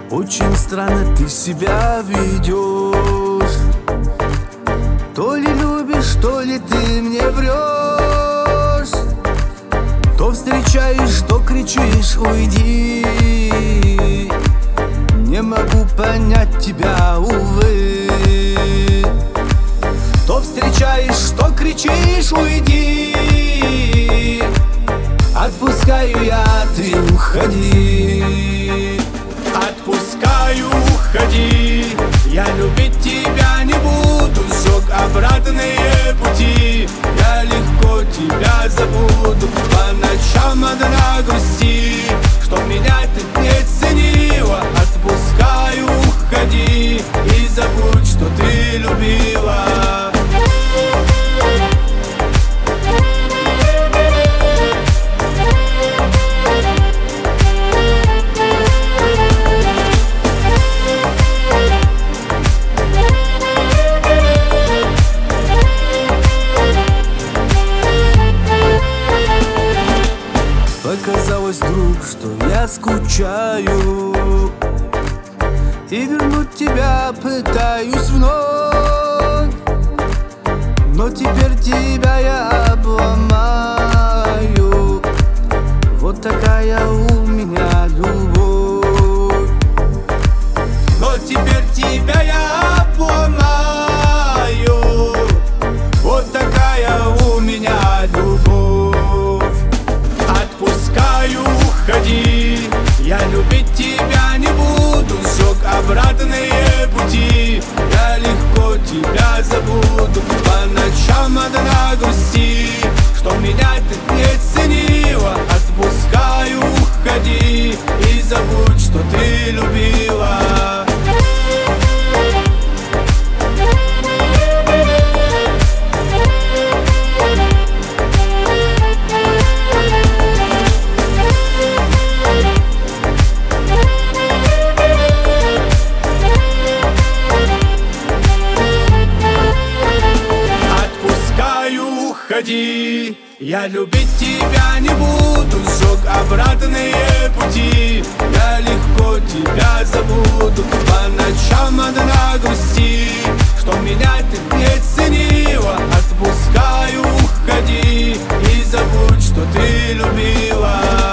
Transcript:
Очень странно ты себя ведешь. То ли любишь, то ли ты мне врешь. То встречаешь, то кричишь: уйди. Не могу понять тебя, увы. То встречаешь, то кричишь: уйди. Отпускаю я, ты уходи. Отпускаю, уходи. Я любить тебя не буду. Сжег обратные пути. Я легко тебя забуду. По ночам одна грусти, что меня ты не ценила. Отпускаю, уходи. И забудь, что ты любила. Показалось вдруг, что я скучаю, и вернуть тебя пытаюсь вновь. Но теперь тебя я обломаю. Вот такая у меня любовь. Но теперь тебя я обломаю. Вот такая у меня любовь. Отпускаю, уходи. Я любить тебя не буду. Сжег обратные пути. Я легко тебя забуду. По ночам одна грусти, что меня ты не ценила. Отпускаю, уходи. И забудь, что ты любила. Уходи. Я любить тебя не буду. Сжег обратные пути. Я легко тебя забуду. По ночам одна грусти, что меня ты не ценила. Отпускаю, уходи. И забудь, что ты любила.